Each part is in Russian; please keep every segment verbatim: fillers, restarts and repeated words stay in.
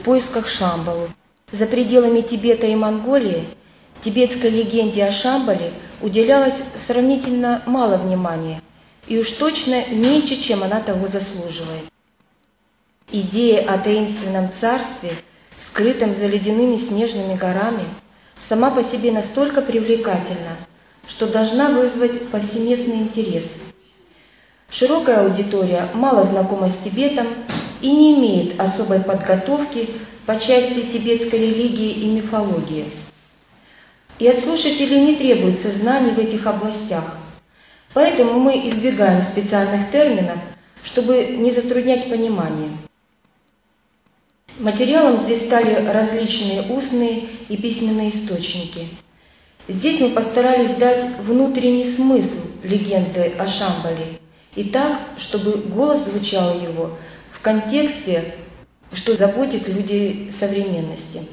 в поисках Шамбалы. За пределами Тибета и Монголии тибетской легенде о Шамбале уделялось сравнительно мало внимания, и уж точно меньше, чем она того заслуживает. Идея о таинственном царстве, скрытом за ледяными снежными горами, сама по себе настолько привлекательна, что должна вызвать повсеместный интерес. Широкая аудитория мало знакома с Тибетом и не имеет особой подготовки по части тибетской религии и мифологии. И от слушателей не требуется знаний в этих областях, поэтому мы избегаем специальных терминов, чтобы не затруднять понимание. Материалом здесь стали различные устные и письменные источники. Здесь мы постарались дать внутренний смысл легенды о Шамбале, и так, чтобы голос звучал его в контексте, что заботит людей современности.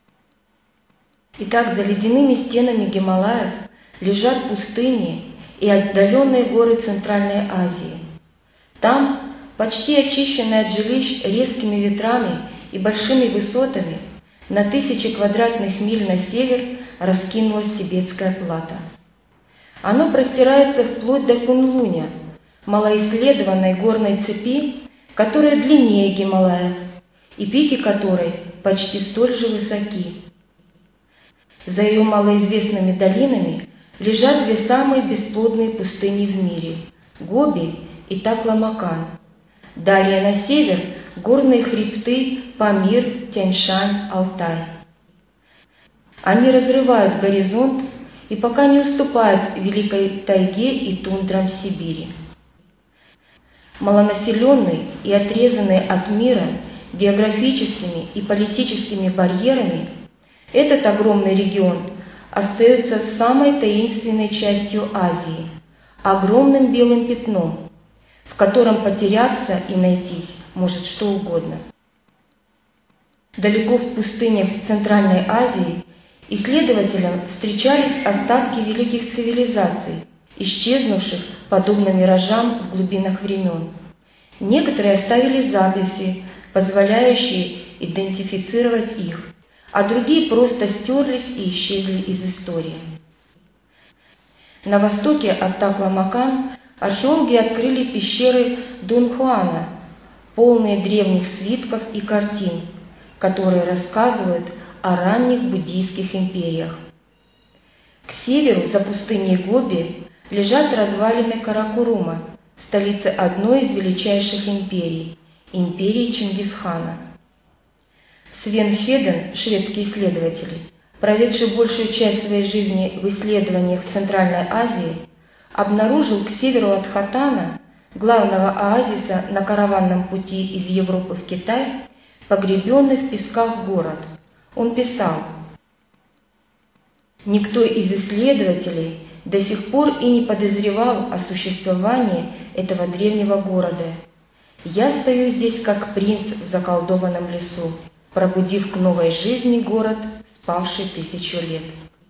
Итак, за ледяными стенами Гималаев лежат пустыни и отдаленные горы Центральной Азии. Там, почти очищенные от жилищ резкими ветрами и большими высотами, на тысячи квадратных миль на север раскинулась Тибетская плато. Оно простирается вплоть до Кунлуня, малоисследованной горной цепи, которая длиннее Гималаев, и пики которой почти столь же высоки. За ее малоизвестными долинами лежат две самые бесплодные пустыни в мире – Гоби и Такла-Макан. Далее на север – горные хребты Памир, Тянь-Шань, Алтай. Они разрывают горизонт и пока не уступают великой тайге и тундрам в Сибири. Малонаселенный и отрезанный от мира географическими и политическими барьерами, этот огромный регион остается самой таинственной частью Азии, огромным белым пятном, в котором потеряться и найтись может что угодно. Далеко в пустынях Центральной Азии исследователям встречались остатки великих цивилизаций, исчезнувших подобно миражам в глубинах времен. Некоторые оставили записи, позволяющие идентифицировать их, а другие просто стерлись и исчезли из истории. На востоке от Такла-Макан археологи открыли пещеры Дунхуана, полные древних свитков и картин, которые рассказывают о ранних буддийских империях. К северу, за пустыней Гоби, лежат развалины Каракорума, столицы одной из величайших империй – империи Чингисхана. Свен Хеден, шведский исследователь, проведший большую часть своей жизни в исследованиях в Центральной Азии, обнаружил к северу от Хотана, главного оазиса на караванном пути из Европы в Китай, погребенный в песках город. Он писал: «Никто из исследователей до сих пор и не подозревал о существовании этого древнего города. Я стою здесь как принц в заколдованном лесу, пробудив к новой жизни город, спавший тысячу лет».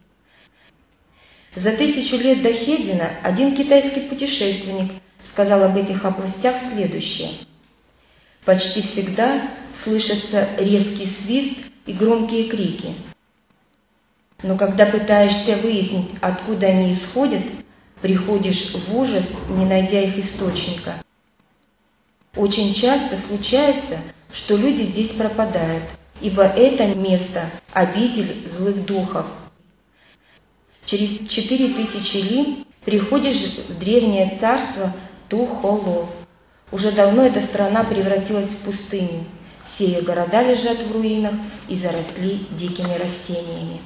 За тысячу лет до Хедина один китайский путешественник сказал об этих областях следующее: «Почти всегда слышится резкий свист и громкие крики. Но когда пытаешься выяснить, откуда они исходят, приходишь в ужас, не найдя их источника. Очень часто случается, что люди здесь пропадают, ибо это место – обитель злых духов. Через четыре тысячи ли приходишь в древнее царство Тухоло. Уже давно эта страна превратилась в пустыню. Все ее города лежат в руинах и заросли дикими растениями».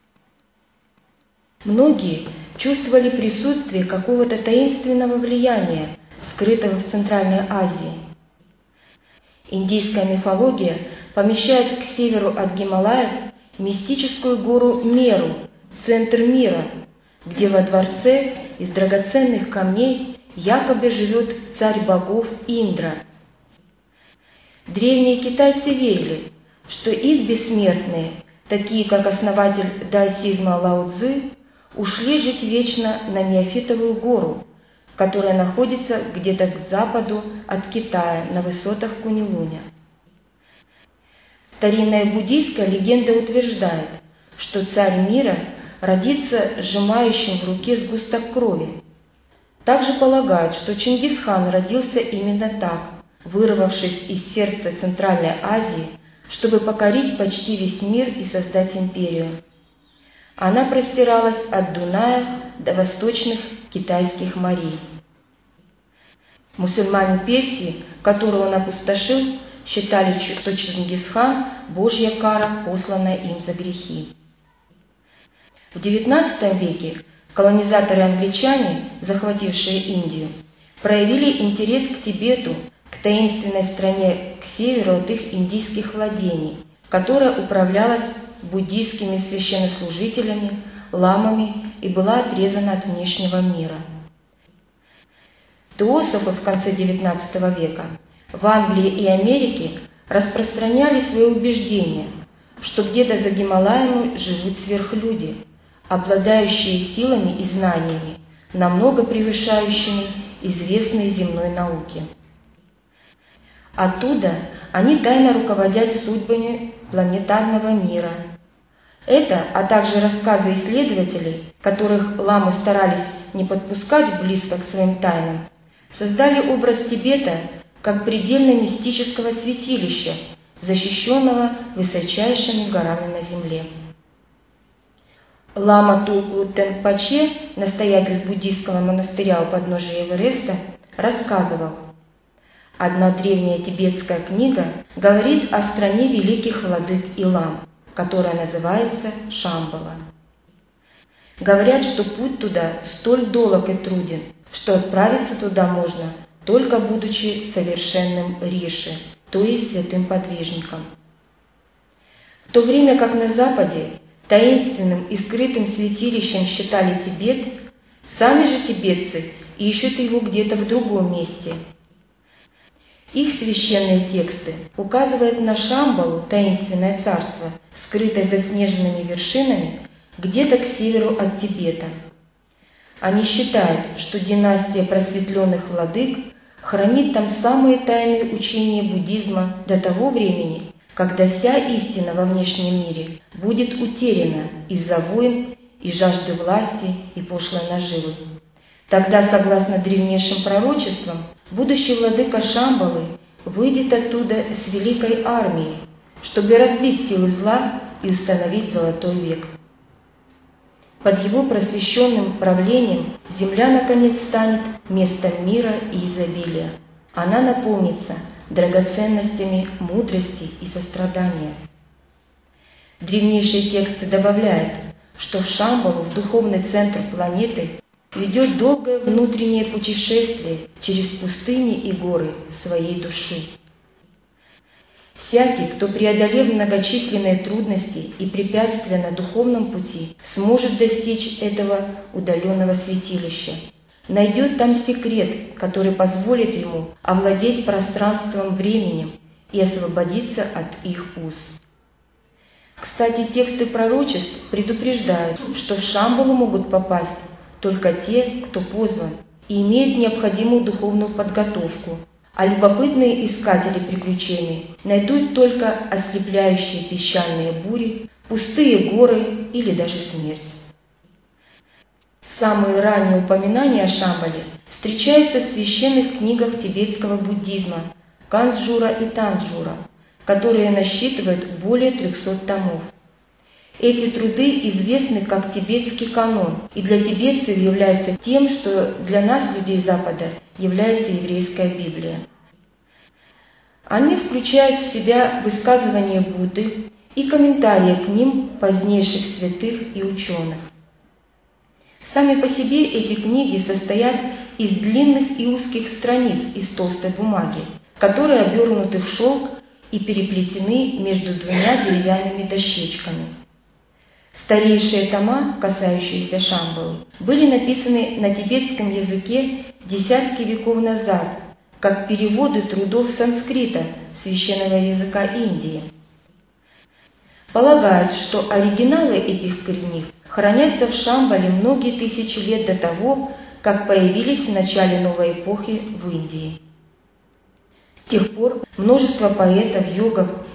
Многие чувствовали присутствие какого-то таинственного влияния, скрытого в Центральной Азии. Индийская мифология помещает к северу от Гималаев мистическую гору Меру, центр мира, где во дворце из драгоценных камней якобы живет царь богов Индра. Древние китайцы верили, что их бессмертные, такие как основатель даосизма Лао Цзы, ушли жить вечно на Неофитовую гору, которая находится где-то к западу от Китая на высотах Куньлуня. С Старинная буддийская легенда утверждает, что царь мира родится сжимающим в руке сгусток крови. Также полагают, что Чингисхан родился именно так, вырвавшись из сердца Центральной Азии, чтобы покорить почти весь мир и создать империю. Она простиралась от Дуная до восточных китайских морей. Мусульмане Персии, которую он опустошил, считали, что Чингисхан – Божья кара, посланная им за грехи. В девятнадцатом веке колонизаторы-англичане, захватившие Индию, проявили интерес к Тибету, к таинственной стране к северу от их индийских владений, которая управлялась буддийскими священнослужителями, ламами и была отрезана от внешнего мира. Теософы в конце девятнадцатого века в Англии и Америке распространяли свои убеждения, что где-то за Гималаями живут сверхлюди, обладающие силами и знаниями, намного превышающими известные земной науки. Оттуда они тайно руководят судьбами планетарного мира. Это, а также рассказы исследователей, которых ламы старались не подпускать близко к своим тайнам, создали образ Тибета как предельно-мистического святилища, защищенного высочайшими горами на земле. Лама Тулку Тенпаче, настоятель буддийского монастыря у подножия Эвереста, рассказывал: «Одна древняя тибетская книга говорит о стране великих владык и лам, которая называется Шамбала. Говорят, что путь туда столь долг и труден, что отправиться туда можно, только будучи совершенным риши, то есть святым подвижником. В то время как на Западе таинственным и скрытым святилищем считали Тибет, сами же тибетцы ищут его где-то в другом месте. Их священные тексты указывают на Шамбалу, таинственное царство, скрытое заснеженными вершинами, где-то к северу от Тибета. Они считают, что династия просветленных владык хранит там самые тайные учения буддизма до того времени, когда вся истина во внешнем мире будет утеряна из-за войн и жажды власти и пошлой наживы. Тогда, согласно древнейшим пророчествам, будущий владыка Шамбалы выйдет оттуда с великой армией, чтобы разбить силы зла и установить золотой век. Под его просвещенным правлением земля наконец станет местом мира и изобилия. Она наполнится драгоценностями мудрости и сострадания. Древнейшие тексты добавляют, что в Шамбалу, в духовный центр планеты, ведет долгое внутреннее путешествие через пустыни и горы своей души. Всякий, кто, преодолев многочисленные трудности и препятствия на духовном пути, сможет достичь этого удаленного святилища, найдет там секрет, который позволит ему овладеть пространством, временем и освободиться от их уз. Кстати, тексты пророчеств предупреждают, что в Шамбалу могут попасть только те, кто позван и имеет необходимую духовную подготовку, а любопытные искатели приключений найдут только ослепляющие песчаные бури, пустые горы или даже смерть. Самые ранние упоминания о Шамбале встречаются в священных книгах тибетского буддизма Канджура и Танджура, которые насчитывают более трехсот томов. Эти труды известны как тибетский канон и для тибетцев являются тем, что для нас, людей Запада, является еврейская Библия. Они включают в себя высказывания Будды и комментарии к ним позднейших святых и ученых. Сами по себе эти книги состоят из длинных и узких страниц из толстой бумаги, которые обернуты в шелк и переплетены между двумя деревянными дощечками. Старейшие тома, касающиеся Шамбалы, были написаны на тибетском языке десятки веков назад, как переводы трудов санскрита, священного языка Индии. Полагают, что оригиналы этих книг хранятся в Шамбале многие тысячи лет до того, как появились в начале новой эпохи в Индии. С тех пор множество поэтов, йогов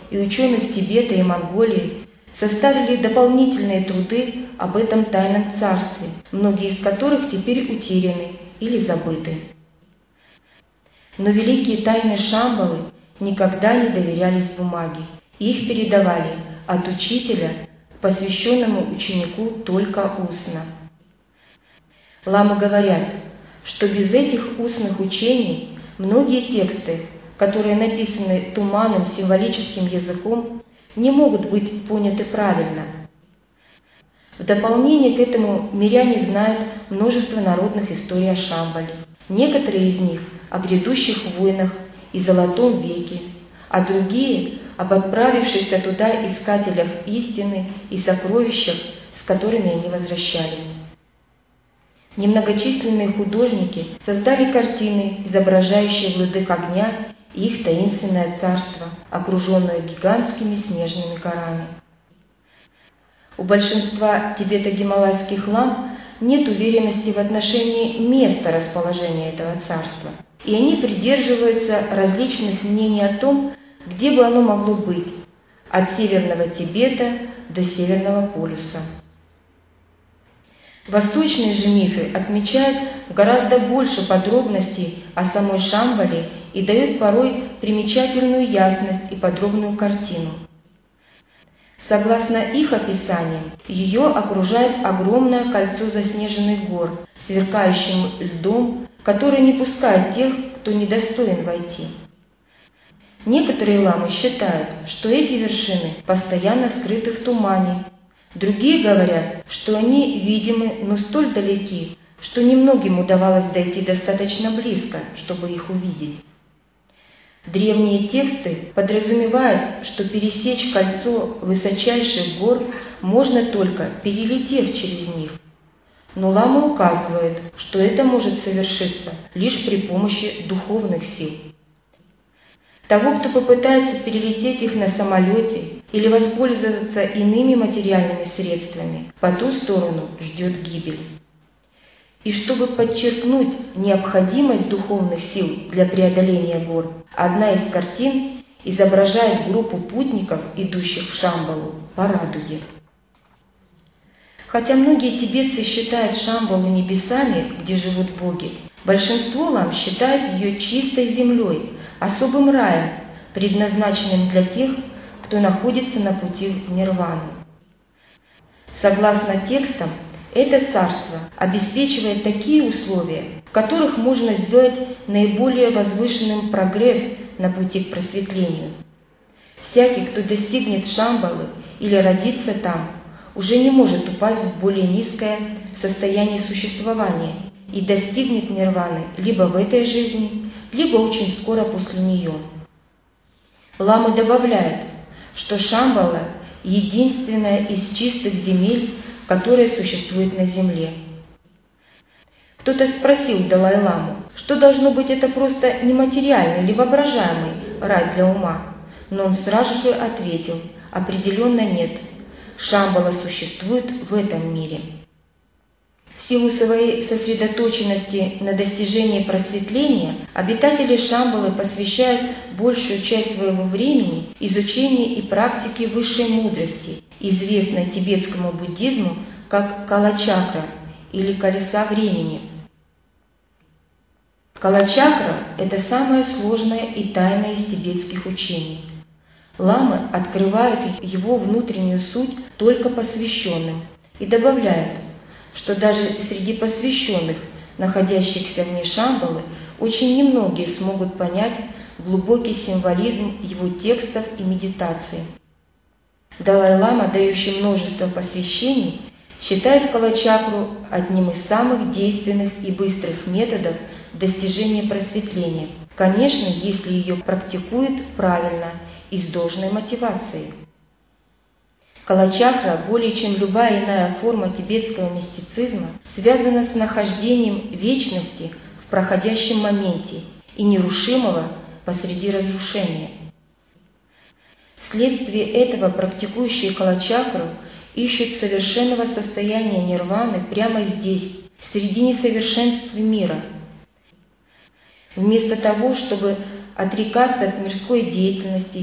и ученых Тибета и Монголии составили дополнительные труды об этом тайном царстве, многие из которых теперь утеряны или забыты. Но великие тайны Шамбалы никогда не доверялись бумаге, их передавали от учителя посвященному ученику только устно. Ламы говорят, что без этих устных учений многие тексты, которые написаны туманным символическим языком, не могут быть поняты правильно. В дополнение к этому миряне знают множество народных историй о Шамбале. Некоторые из них о грядущих войнах и Золотом веке, а другие об отправившихся туда искателях истины и сокровищах, с которыми они возвращались. Немногочисленные художники создали картины, изображающие владык огня и их таинственное царство, окруженное гигантскими снежными горами. У большинства тибето-гималайских лам нет уверенности в отношении места расположения этого царства, и они придерживаются различных мнений о том, где бы оно могло быть, от Северного Тибета до Северного полюса. Восточные же мифы отмечают гораздо больше подробностей о самой Шамбале и дают порой примечательную ясность и подробную картину. Согласно их описаниям, ее окружает огромное кольцо заснеженных гор, сверкающим льдом, которое не пускает тех, кто недостоин войти. Некоторые ламы считают, что эти вершины постоянно скрыты в тумане. Другие говорят, что они видимы, но столь далеки, что немногим удавалось дойти достаточно близко, чтобы их увидеть. Древние тексты подразумевают, что пересечь кольцо высочайших гор можно только перелетев через них. Но ламы указывают, что это может совершиться лишь при помощи духовных сил. Того, кто попытается перелететь их на самолете или воспользоваться иными материальными средствами, по ту сторону ждет гибель. И чтобы подчеркнуть необходимость духовных сил для преодоления гор, одна из картин изображает группу путников, идущих в Шамбалу по радуге. Хотя многие тибетцы считают Шамбалу небесами, где живут боги, большинство лам считают ее чистой землей, особым раем, предназначенным для тех, кто находится на пути в нирвану. Согласно текстам, это царство обеспечивает такие условия, в которых можно сделать наиболее возвышенным прогресс на пути к просветлению. Всякий, кто достигнет Шамбалы или родится там, уже не может упасть в более низкое состояние существования и достигнет нирваны либо в этой жизни, либо очень скоро после нее. Ламы добавляют, что Шамбала – единственная из чистых земель, которая существует на земле. Кто-то спросил Далай-ламу, что должно быть это просто нематериальный или воображаемый рай для ума, но он сразу же ответил: определенно нет, Шамбала существует в этом мире. В силу своей сосредоточенности на достижении просветления, обитатели Шамбалы посвящают большую часть своего времени изучению и практике высшей мудрости, известной тибетскому буддизму как калачакра или колеса времени. Калачакра – это самое сложное и тайное из тибетских учений. Ламы открывают его внутреннюю суть только посвященным и добавляют, что даже среди посвященных, находящихся вне Шамбалы, очень немногие смогут понять глубокий символизм его текстов и медитаций. Далай-лама, дающий множество посвящений, считает калачакру одним из самых действенных и быстрых методов достижения просветления, конечно, если ее практикуют правильно и с должной мотивацией. Калачакра, более чем любая иная форма тибетского мистицизма, связана с нахождением вечности в проходящем моменте и нерушимого посреди разрушения. Вследствие этого практикующие калачакру ищут совершенного состояния нирваны прямо здесь, среди несовершенств мира. Вместо того, чтобы отрекаться от мирской деятельности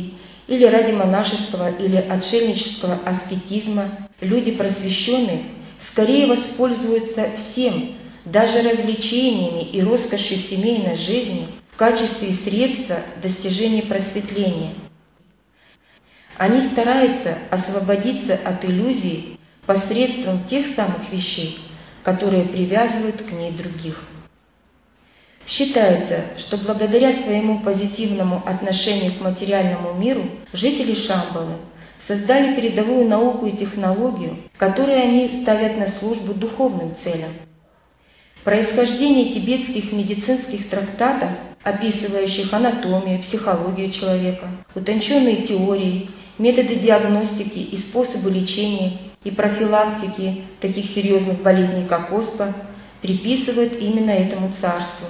или ради монашеского или отшельнического аскетизма люди просвещенные скорее воспользуются всем, даже развлечениями и роскошью семейной жизни в качестве средства достижения просветления. Они стараются освободиться от иллюзий посредством тех самых вещей, которые привязывают к ней других. Считается, что благодаря своему позитивному отношению к материальному миру жители Шамбалы создали передовую науку и технологию, которые они ставят на службу духовным целям. Происхождение тибетских медицинских трактатов, описывающих анатомию, психологию человека, утонченные теории, методы диагностики и способы лечения и профилактики таких серьезных болезней, как оспа, приписывают именно этому царству.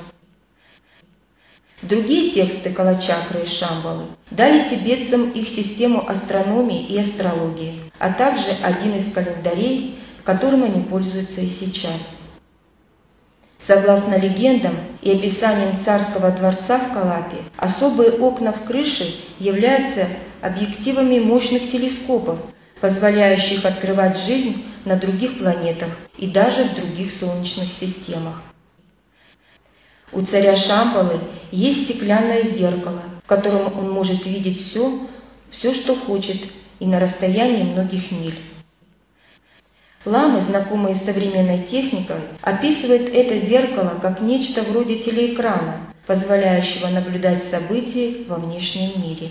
Другие тексты Калачакры и Шамбалы дали тибетцам их систему астрономии и астрологии, а также один из календарей, которым они пользуются и сейчас. Согласно легендам и описаниям царского дворца в Калапе, особые окна в крыше являются объективами мощных телескопов, позволяющих открывать жизнь на других планетах и даже в других солнечных системах. У царя Шамбалы есть стеклянное зеркало, в котором он может видеть все, все, что хочет, и на расстоянии многих миль. Ламы, знакомые с современной техникой, описывают это зеркало как нечто вроде телеэкрана, позволяющего наблюдать события во внешнем мире.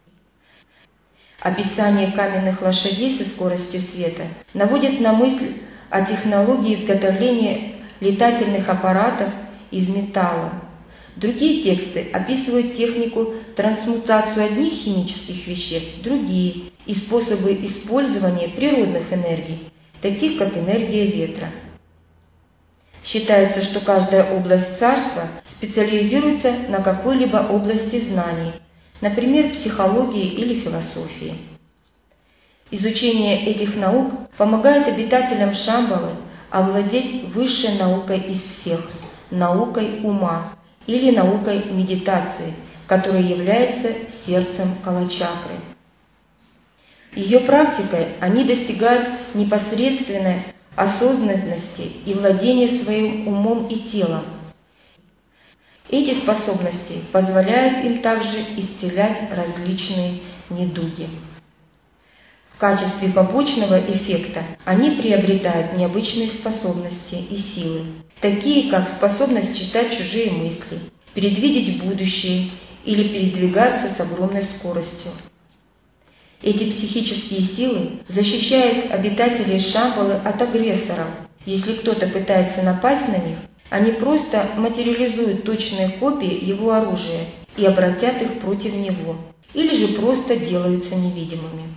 Описание каменных лошадей со скоростью света наводит на мысль о технологии изготовления летательных аппаратов из металла. Другие тексты описывают технику трансмутации одних химических веществ в другие и способы использования природных энергий, таких как энергия ветра. Считается, что каждая область царства специализируется на какой-либо области знаний, например, психологии или философии. Изучение этих наук помогает обитателям Шамбалы овладеть высшей наукой из всех – наукой ума или наукой медитации, которая является сердцем Калачакры. Ее практикой они достигают непосредственной осознанности и владения своим умом и телом. Эти способности позволяют им также исцелять различные недуги. В качестве побочного эффекта они приобретают необычные способности и силы, такие как способность читать чужие мысли, предвидеть будущее или передвигаться с огромной скоростью. Эти психические силы защищают обитателей Шамбалы от агрессоров. Если кто-то пытается напасть на них, они просто материализуют точные копии его оружия и обратят их против него, или же просто делаются невидимыми.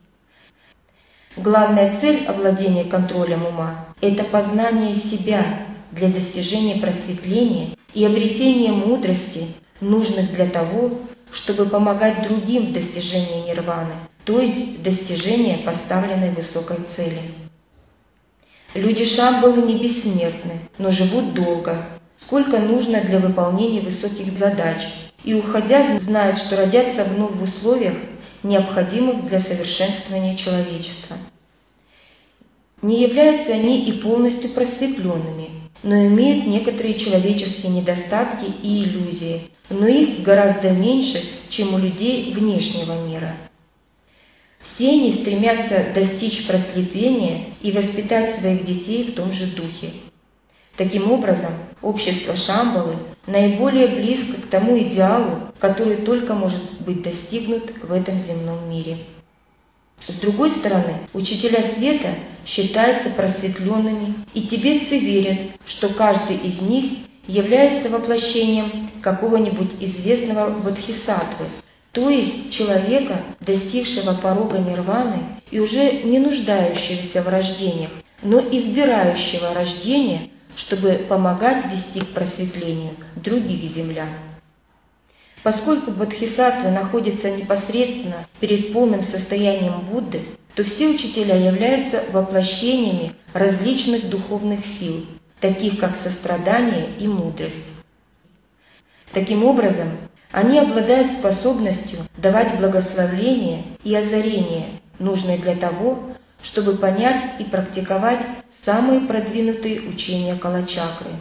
Главная цель овладения контролем ума – это познание себя для достижения просветления и обретения мудрости, нужных для того, чтобы помогать другим в достижении нирваны, то есть достижения поставленной высокой цели. Люди Шамбалы не бессмертны, но живут долго, сколько нужно для выполнения высоких задач, и, уходя, знают, что родятся вновь в условиях, необходимых для совершенствования человечества. Не являются они и полностью просветленными, но имеют некоторые человеческие недостатки и иллюзии, но их гораздо меньше, чем у людей внешнего мира. Все они стремятся достичь просветления и воспитать своих детей в том же духе. Таким образом, общество Шамбалы наиболее близко к тому идеалу, который только может быть достигнут в этом земном мире. С другой стороны, учителя света считаются просветленными, и тибетцы верят, что каждый из них является воплощением какого-нибудь известного бодхисаттвы, то есть человека, достигшего порога нирваны и уже не нуждающегося в рождениях, но избирающего рождение, чтобы помогать вести к просветлению других землян. Поскольку бодхисаттвы находятся непосредственно перед полным состоянием Будды, то все учителя являются воплощениями различных духовных сил, таких как сострадание и мудрость. Таким образом, Они обладают способностью давать благословление и озарение, нужные для того, чтобы понять и практиковать самые продвинутые учения Калачакры.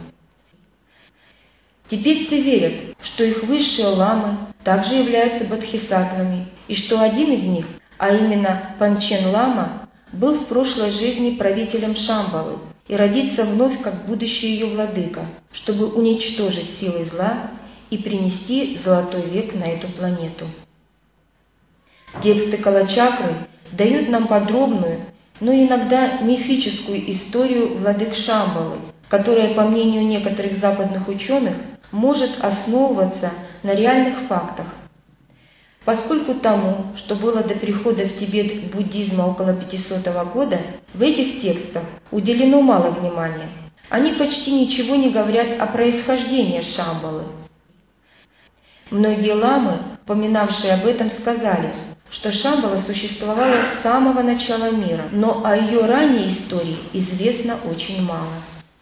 Тибетцы верят, что их высшие ламы также являются бодхисаттвами, и что один из них, а именно Панчен Лама, был в прошлой жизни правителем Шамбалы и родится вновь как будущий ее владыка, чтобы уничтожить силы зла и принести золотой век на эту планету. Тексты Калачакры дают нам подробную, но иногда мифическую историю владык Шамбалы, которая, по мнению некоторых западных ученых, может основываться на реальных фактах. Поскольку тому, что было до прихода в Тибет буддизма около пятисотого года, в этих текстах уделено мало внимания. Они почти ничего не говорят о происхождении Шамбалы. Многие ламы, поминавшие об этом, сказали, что Шамбала существовала с самого начала мира, но о ее ранней истории известно очень мало.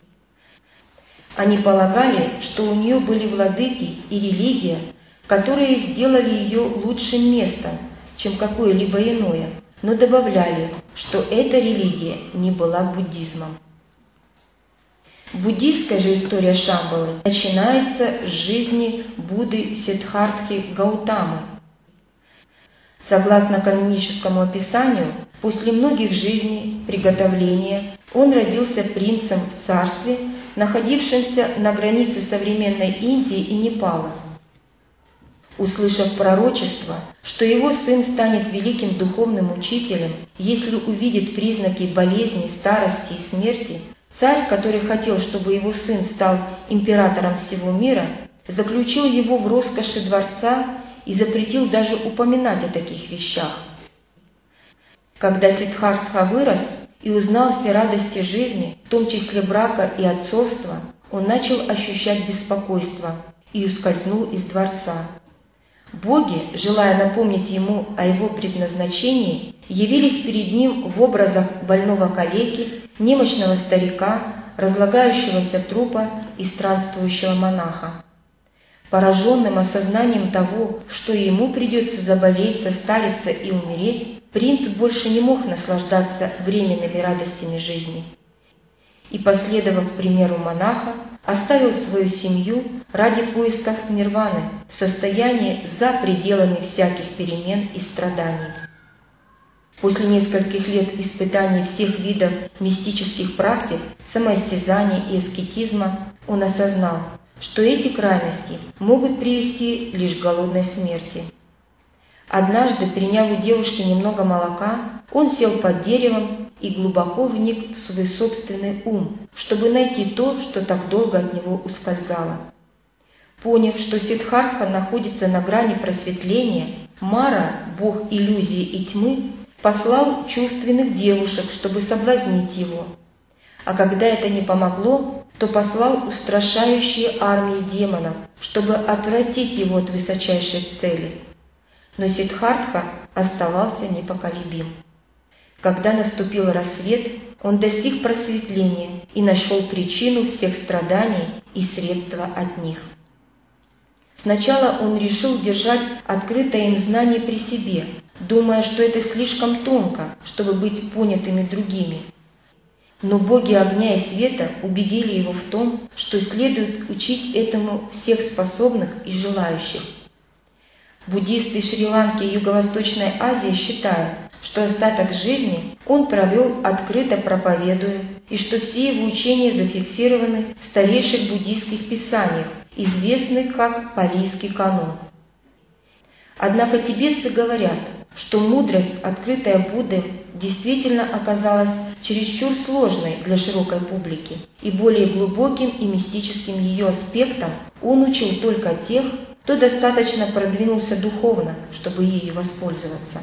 Они полагали, что у нее были владыки и религия, которые сделали ее лучшим местом, чем какое-либо иное, но добавляли, что эта религия не была буддизмом. Буддийская же история Шамбалы начинается с жизни Будды Сиддхартхи Гаутамы. Согласно каноническому описанию, после многих жизней, приготовления, он родился принцем в царстве, находившемся на границе современной Индии и Непала. Услышав пророчество, что его сын станет великим духовным учителем, если увидит признаки болезни, старости и смерти, царь, который хотел, чтобы его сын стал императором всего мира, заключил его в роскоши дворца и запретил даже упоминать о таких вещах. Когда Сиддхартха вырос и узнал все радости жизни, в том числе брака и отцовства, он начал ощущать беспокойство и ускользнул из дворца. Боги, желая напомнить ему о его предназначении, явились перед ним в образах больного калеки, немощного старика, разлагающегося трупа и странствующего монаха. Пораженным осознанием того, что ему придется заболеть, состариться и умереть, принц больше не мог наслаждаться временными радостями жизни. И, последовав примеру монаха, оставил свою семью ради поиска нирваны, состояния за пределами всяких перемен и страданий. После нескольких лет испытаний всех видов мистических практик, самоистязаний и аскетизма, он осознал, что эти крайности могут привести лишь к голодной смерти. Однажды, приняв у девушки немного молока, он сел под деревом и глубоко вник в свой собственный ум, чтобы найти то, что так долго от него ускользало. Поняв, что Сиддхартха находится на грани просветления, Мара, бог иллюзии и тьмы, послал чувственных девушек, чтобы соблазнить его. А когда это не помогло, то послал устрашающие армии демонов, чтобы отвратить его от высочайшей цели. Но Сиддхартха оставался непоколебим. Когда наступил рассвет, он достиг просветления и нашел причину всех страданий и средства от них. Сначала он решил держать открытое им знание при себе, думая, что это слишком тонко, чтобы быть понятыми другими. Но боги огня и света убедили его в том, что следует учить этому всех способных и желающих. Буддисты Шри-Ланки и Юго-Восточной Азии считают, что остаток жизни он провел открыто проповедуя, и что все его учения зафиксированы в старейших буддийских писаниях, известных как Палийский канон. Однако тибетцы говорят, что мудрость, открытая Буддой, действительно оказалась чересчур сложной для широкой публики, и более глубоким и мистическим ее аспектом он учил только тех, кто достаточно продвинулся духовно, чтобы ею воспользоваться.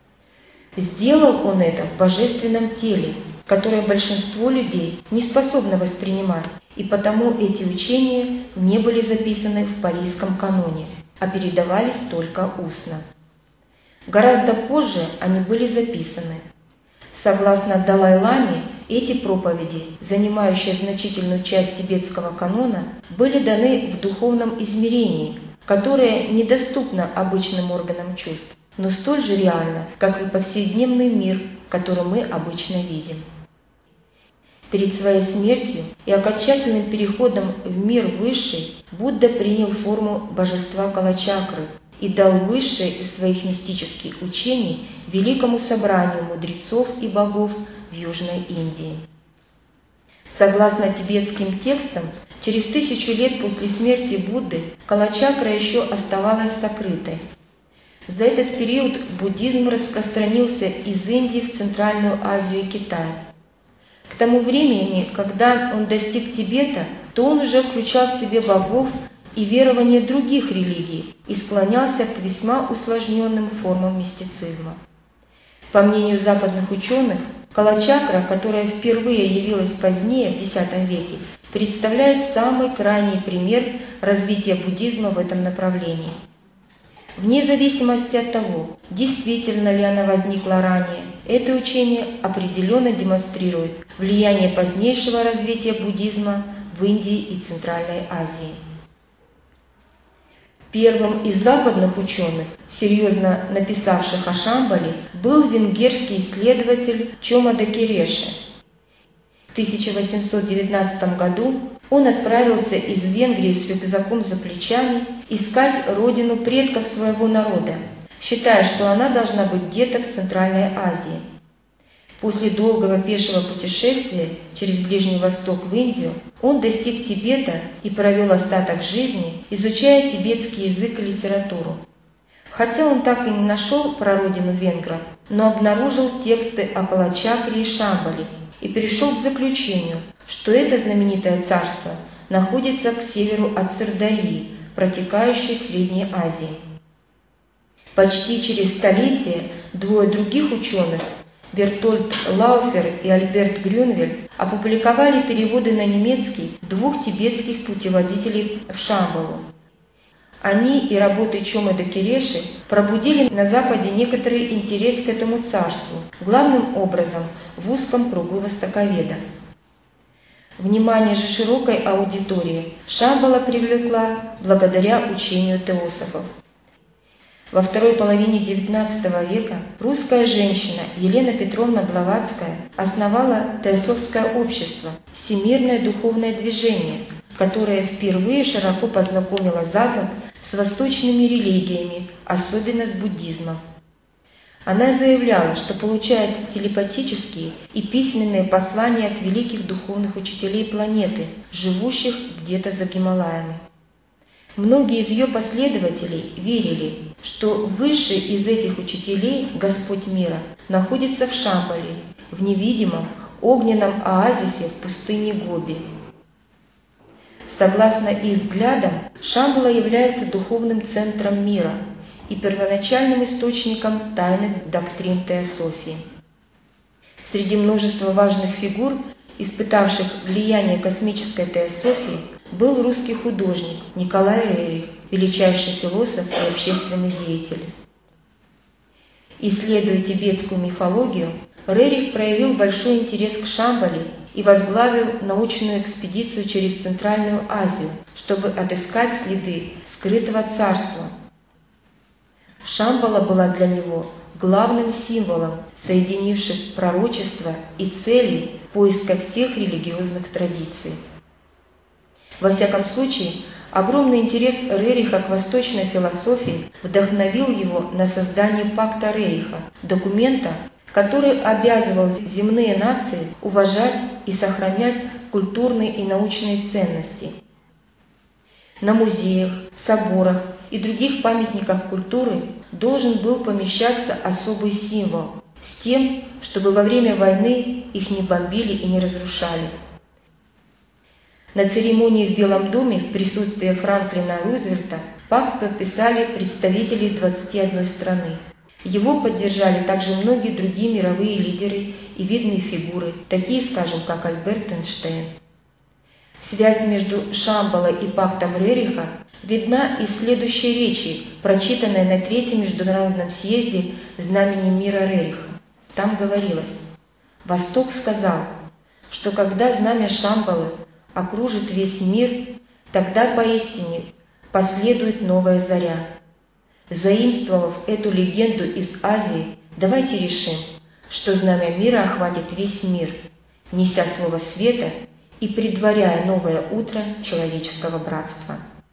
Сделал он это в божественном теле, которое большинство людей не способно воспринимать, и потому эти учения не были записаны в Палийском каноне, а передавались только устно. Гораздо позже они были записаны. Согласно Далай-ламе, эти проповеди, занимающие значительную часть тибетского канона, были даны в духовном измерении, которое недоступно обычным органам чувств, но столь же реально, как и повседневный мир, который мы обычно видим. Перед своей смертью и окончательным переходом в мир высший Будда принял форму божества Калачакры и дал высшее из своих мистических учений великому собранию мудрецов и богов в Южной Индии. Согласно тибетским текстам, через тысячу лет после смерти Будды Калачакра еще оставалась сокрытой. За этот период буддизм распространился из Индии в Центральную Азию и Китай. К тому времени, когда он достиг Тибета, то он уже включал в себе богов и верования других религий и склонялся к весьма усложненным формам мистицизма. По мнению западных ученых, Калачакра, которая впервые явилась позднее, в десятом веке, представляет самый крайний пример развития буддизма в этом направлении. Вне зависимости от того, действительно ли она возникла ранее, это учение определенно демонстрирует влияние позднейшего развития буддизма в Индии и Центральной Азии. Первым из западных ученых, серьезно написавших о Шамбале, был венгерский исследователь Чома Дакиреши. В тысяча восемьсот девятнадцатом году он отправился из Венгрии с рюкзаком за плечами искать родину предков своего народа, считая, что она должна быть где-то в Центральной Азии. После долгого пешего путешествия через Ближний Восток в Индию он достиг Тибета и провел остаток жизни, изучая тибетский язык и литературу. Хотя он так и не нашел прародину венгров, но обнаружил тексты о Калачакре и Шамбале и пришел к заключению, что это знаменитое царство находится к северу от Сырдарьи, протекающей в Средней Азии. Почти через столетие двое других ученых, Бертольд Лауфер и Альберт Грюнвель, опубликовали переводы на немецкий двух тибетских путеводителей в Шамбалу. Они и работы Чомы Дакиреши пробудили на Западе некоторый интерес к этому царству, главным образом в узком кругу востоковедов. Внимание же широкой аудитории Шамбала привлекла благодаря учению теософов. Во второй половине девятнадцатого века русская женщина Елена Петровна Блаватская основала теософское общество «Всемирное духовное движение», которое впервые широко познакомило Запад с восточными религиями, особенно с буддизмом. Она заявляла, что получает телепатические и письменные послания от великих духовных учителей планеты, живущих где-то за Гималаями. Многие из ее последователей верили, что высший из этих учителей, Господь мира, находится в Шамбале, в невидимом огненном оазисе в пустыне Гоби. Согласно их взглядам, Шамбала является духовным центром мира и первоначальным источником тайных доктрин теософии. Среди множества важных фигур, испытавших влияние космической теософии, был русский художник Николай Рерих, величайший философ и общественный деятель. Исследуя тибетскую мифологию, Рерих проявил большой интерес к Шамбале и возглавил научную экспедицию через Центральную Азию, чтобы отыскать следы скрытого царства. Шамбала была для него главным символом, соединивших пророчества и цели поиска всех религиозных традиций. Во всяком случае, огромный интерес Рериха к восточной философии вдохновил его на создание Пакта Рериха, документа, который обязывал земные нации уважать и сохранять культурные и научные ценности. На музеях, соборах и других памятниках культуры должен был помещаться особый символ, с тем, чтобы во время войны их не бомбили и не разрушали. На церемонии в Белом доме в присутствии Франклина Рузвельта пакт подписали представители двадцати одной страны. Его поддержали также многие другие мировые лидеры и видные фигуры, такие, скажем, как Альберт Эйнштейн. Связь между Шамбалой и пактом Рериха видна из следующей речи, прочитанной на Третьем международном съезде Знамени мира Рериха. Там говорилось: «Восток сказал, что когда знамя Шамбалы окружит весь мир, тогда поистине последует новая заря. Заимствовав эту легенду из Азии, давайте решим, что знамя мира охватит весь мир, неся слово света и предваряя новое утро человеческого братства.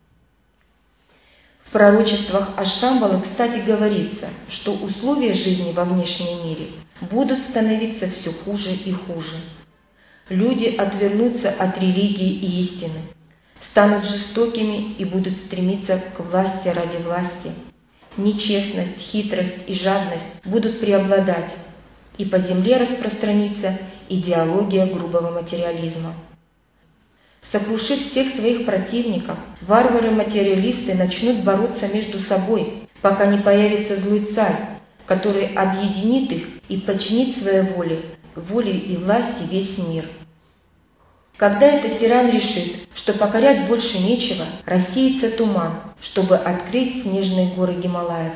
В пророчествах о Шамбалы, кстати, говорится, что условия жизни во внешнем мире будут становиться все хуже и хуже. Люди отвернутся от религии и истины, станут жестокими и будут стремиться к власти ради власти. Нечестность, хитрость и жадность будут преобладать, и по земле распространится идеология грубого материализма. Сокрушив всех своих противников, варвары-материалисты начнут бороться между собой, пока не появится злой царь, который объединит их и подчинит своей воле, воле и власти весь мир. Когда этот тиран решит, что покорять больше нечего, рассеется туман, чтобы открыть снежные горы Гималаев.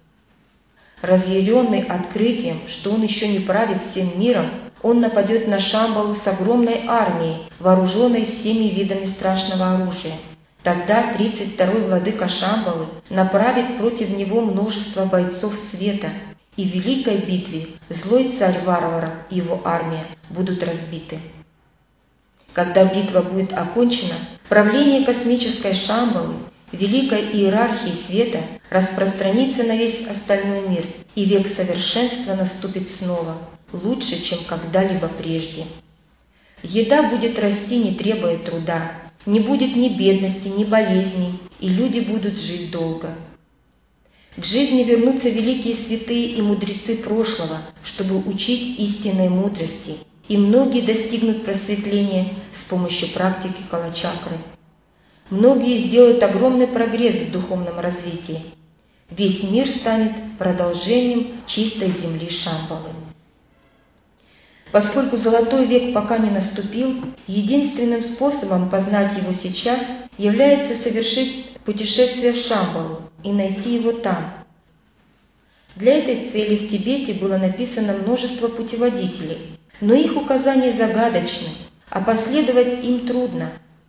Разъяренный открытием, что он еще не правит всем миром, он нападет на Шамбалу с огромной армией, вооруженной всеми видами страшного оружия. Тогда тридцать второй владыка Шамбалы направит против него множество бойцов света, и в великой битве злой царь варваров и его армия будут разбиты. Когда битва будет окончена, правление космической Шамбалы, великой иерархии света, распространится на весь остальной мир, и век совершенства наступит снова, лучше, чем когда-либо прежде. Еда будет расти, не требуя труда, не будет ни бедности, ни болезней, и люди будут жить долго. К жизни вернутся великие святые и мудрецы прошлого, чтобы учить истинной мудрости, и многие достигнут просветления с помощью практики калачакры. Многие сделают огромный прогресс в духовном развитии. Весь мир станет продолжением чистой земли Шамбалы. Поскольку золотой век пока не наступил, единственным способом познать его сейчас является совершить путешествие в Шамбалу и найти его там. Для этой цели в Тибете было написано множество путеводителей, но их указания загадочны, а последовать им трудно.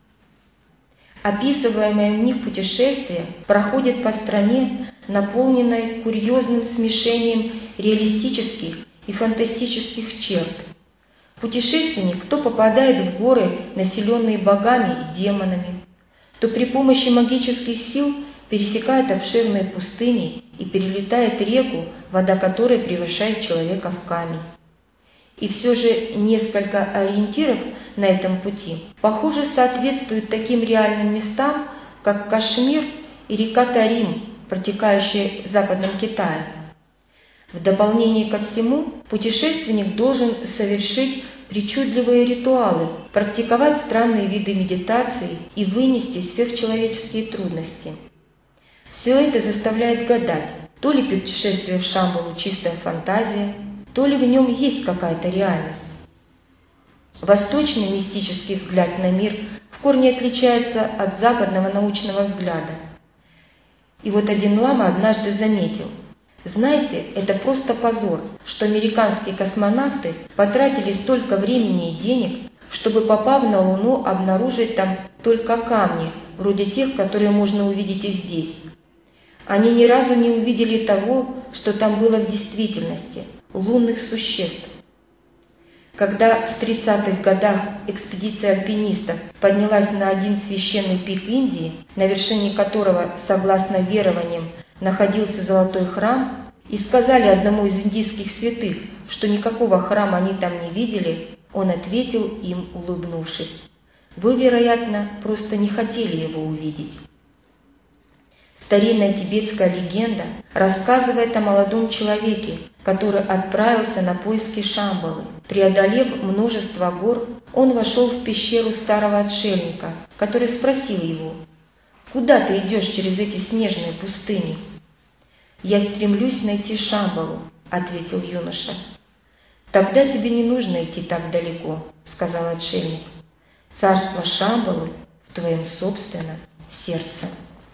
Описываемое в них путешествие проходит по стране, наполненной курьезным смешением реалистических и фантастических черт. Путешественник то попадает в горы, населенные богами и демонами, то при помощи магических сил пересекает обширные пустыни и перелетает реку, вода которой превращает человека в камень. И все же несколько ориентиров на этом пути, похоже, соответствуют таким реальным местам, как Кашмир и река Тарим, протекающая в Западном Китае. В дополнение ко всему, путешественник должен совершить причудливые ритуалы, практиковать странные виды медитации и вынести сверхчеловеческие трудности. Все это заставляет гадать, то ли путешествие в Шамбалу чистая фантазия, то ли в нем есть какая-то реальность. Восточный мистический взгляд на мир в корне отличается от западного научного взгляда. И вот один лама однажды заметил: знаете, это просто позор, что американские космонавты потратили столько времени и денег, чтобы, попав на Луну, обнаружить там только камни, вроде тех, которые можно увидеть и здесь. Они ни разу не увидели того, что там было в действительности – лунных существ. Когда в тридцатых годах экспедиция альпинистов поднялась на один священный пик Индии, на вершине которого, согласно верованиям, находился золотой храм, и сказали одному из индийских святых, что никакого храма они там не видели, он ответил им, улыбнувшись: «Вы, вероятно, просто не хотели его увидеть». Старинная тибетская легенда рассказывает о молодом человеке, который отправился на поиски Шамбалы. Преодолев множество гор, он вошел в пещеру старого отшельника, который спросил его: «Куда ты идешь через эти снежные пустыни?» «Я стремлюсь найти Шамбалу», — ответил юноша. «Тогда тебе не нужно идти так далеко», — сказал отшельник. «Царство Шамбалы в твоем собственном сердце».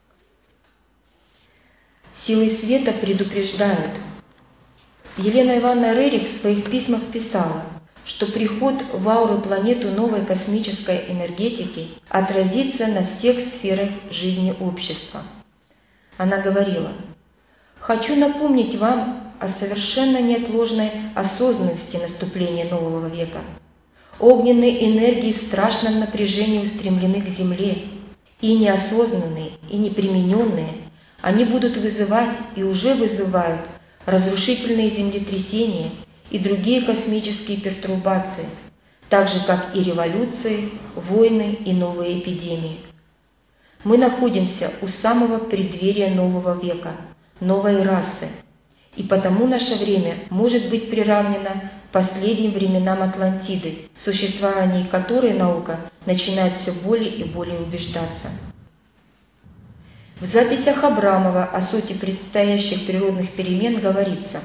Силы света предупреждают. Елена Ивановна Рерих в своих письмах писала, что приход в ауру планету новой космической энергетики отразится на всех сферах жизни общества. Она говорила: «Хочу напомнить вам о совершенно неотложной осознанности наступления нового века. Огненные энергии в страшном напряжении устремлены к Земле, и неосознанные, и непримененные, они будут вызывать и уже вызывают разрушительные землетрясения и другие космические пертурбации, так же как и революции, войны и новые эпидемии. Мы находимся у самого преддверия нового века, новой расы, и потому наше время может быть приравнено к последним временам Атлантиды, в существовании которой наука начинает все более и более убеждаться». В записях Абрамова о сути предстоящих природных перемен говорится: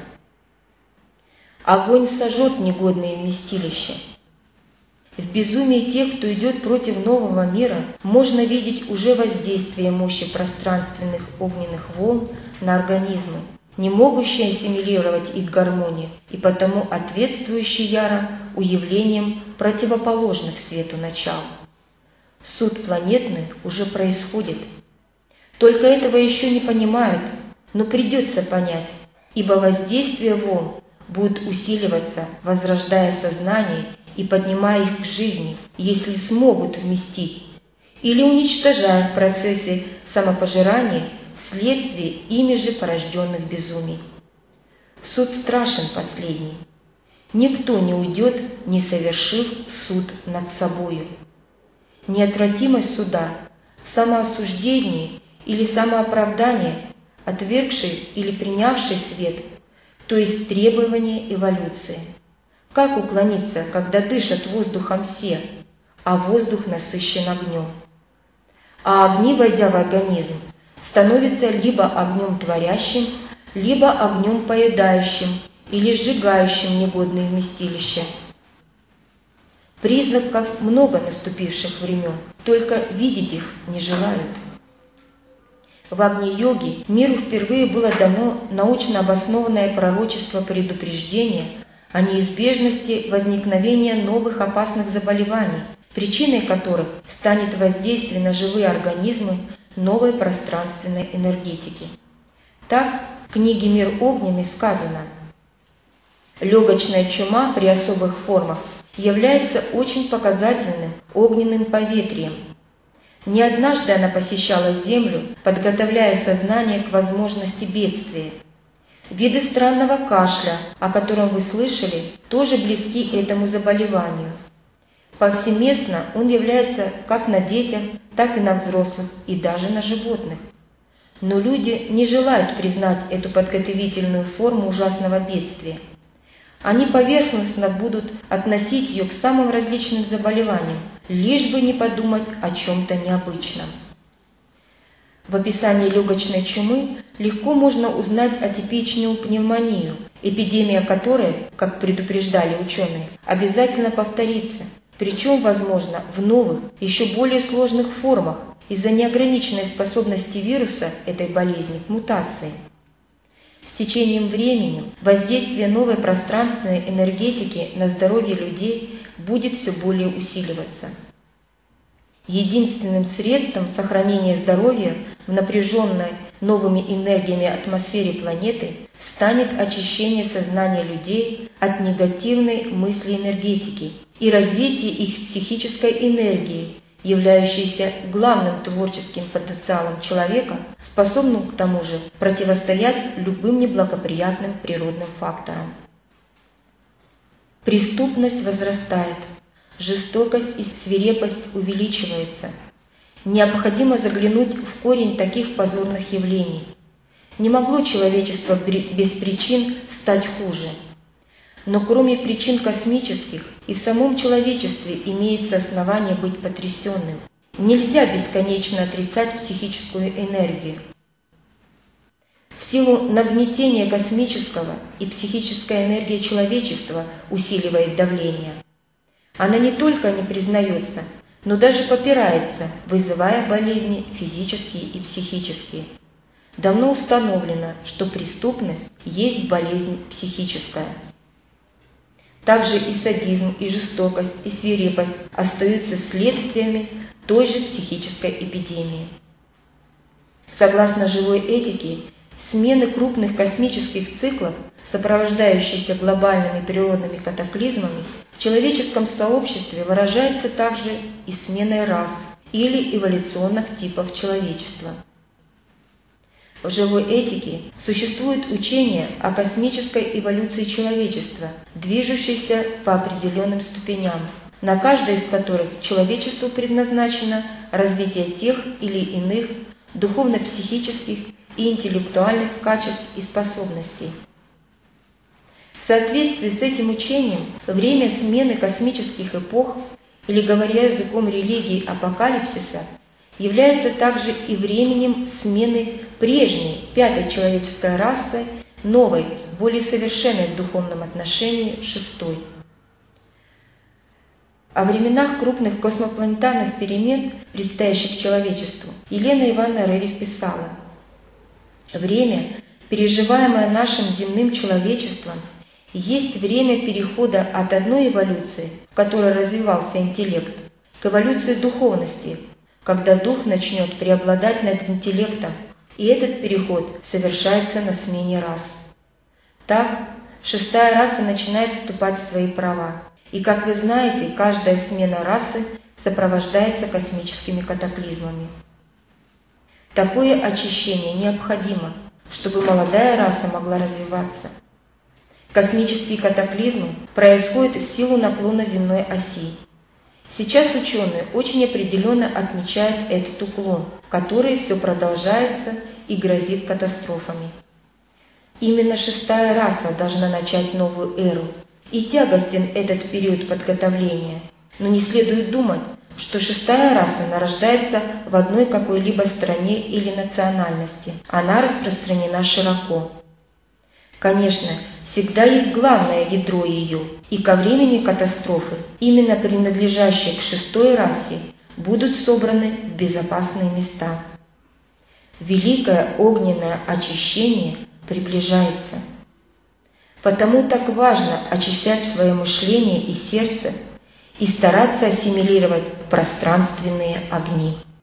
«Огонь сожжет негодные вместилища». В безумии тех, кто идет против нового мира, можно видеть уже воздействие мощи пространственных огненных волн на организмы, не могущие ассимилировать их гармонию и потому ответствующие яро уявлением противоположных свету начал. Суд планетный уже происходит. Только этого еще не понимают, но придется понять, ибо воздействие волн будет усиливаться, возрождая сознание и поднимая их к жизни, если смогут вместить, или уничтожая в процессе самопожирания вследствие ими же порожденных безумий. Суд страшен последний. Никто не уйдет, не совершив суд над собою. Неотвратимость суда в самоосуждении или самооправдании, отвергший или принявший свет, то есть требование эволюции. Как уклониться, когда дышат воздухом все, а воздух насыщен огнем? А огни, войдя в организм, становятся либо огнем творящим, либо огнем поедающим или сжигающим негодные вместилища. Признаков много наступивших времен, только видеть их не желают. В Агни-йоге миру впервые было дано научно обоснованное пророчество предупреждения о неизбежности возникновения новых опасных заболеваний, причиной которых станет воздействие на живые организмы новой пространственной энергетики. Так, в книге «Мир огненный» сказано: «Легочная чума при особых формах является очень показательным огненным поветрием. Не однажды она посещала Землю, подготовляя сознание к возможности бедствия. Виды странного кашля, о котором вы слышали, тоже близки этому заболеванию. Повсеместно он является как на детях, так и на взрослых, и даже на животных. Но люди не желают признать эту подготовительную форму ужасного бедствия. Они поверхностно будут относить ее к самым различным заболеваниям, лишь бы не подумать о чем-то необычном». В описании легочной чумы легко можно узнать атипичную пневмонию, эпидемия которой, как предупреждали ученые, обязательно повторится, причем, возможно, в новых, еще более сложных формах из-за неограниченной способности вируса этой болезни к мутации. С течением времени воздействие новой пространственной энергетики на здоровье людей будет все более усиливаться. Единственным средством сохранения здоровья в напряженной новыми энергиями атмосфере планеты станет очищение сознания людей от негативной мысли энергетики и развитие их психической энергии, являющейся главным творческим потенциалом человека, способным к тому же противостоять любым неблагоприятным природным факторам. Преступность возрастает, жестокость и свирепость увеличиваются. Необходимо заглянуть в корень таких позорных явлений. Не могло человечество без причин стать хуже. Но кроме причин космических, и в самом человечестве имеется основание быть потрясенным. Нельзя бесконечно отрицать психическую энергию. В силу нагнетения космического и психическая энергия человечества усиливает давление. Она не только не признается, но даже попирается, вызывая болезни физические и психические. Давно установлено, что преступность есть болезнь психическая. Также и садизм, и жестокость, и свирепость остаются следствиями той же психической эпидемии. Согласно живой этике, смены крупных космических циклов, сопровождающиеся глобальными природными катаклизмами, в человеческом сообществе выражаются также и сменой рас или эволюционных типов человечества. В живой этике существует учение о космической эволюции человечества, движущейся по определенным ступеням, на каждой из которых человечеству предназначено развитие тех или иных духовно-психических и интеллектуальных качеств и способностей. В соответствии с этим учением, время смены космических эпох, или, говоря языком религии, апокалипсиса, является также и временем смены прежней, пятой человеческой расы, новой, более совершенной в духовном отношении, шестой. О временах крупных космопланетарных перемен, предстоящих человечеству, Елена Ивановна Рерих писала: «Время, переживаемое нашим земным человечеством, есть время перехода от одной эволюции, в которой развивался интеллект, к эволюции духовности, когда дух начнет преобладать над интеллектом, и этот переход совершается на смене рас. Так, шестая раса начинает вступать в свои права, и, как вы знаете, каждая смена расы сопровождается космическими катаклизмами. Такое очищение необходимо, чтобы молодая раса могла развиваться. Космические катаклизмы происходят в силу наклона земной оси. Сейчас ученые очень определенно отмечают этот уклон, который все продолжается и грозит катастрофами. Именно шестая раса должна начать новую эру, и тягостен этот период подготовления, но не следует думать, что шестая раса нарождается в одной какой-либо стране или национальности. Она распространена широко. Конечно, всегда есть главное ядро ее, и ко времени катастрофы именно принадлежащие к шестой расе будут собраны в безопасные места. Великое огненное очищение приближается. Потому так важно очищать свое мышление и сердце и стараться ассимилировать пространственные огни.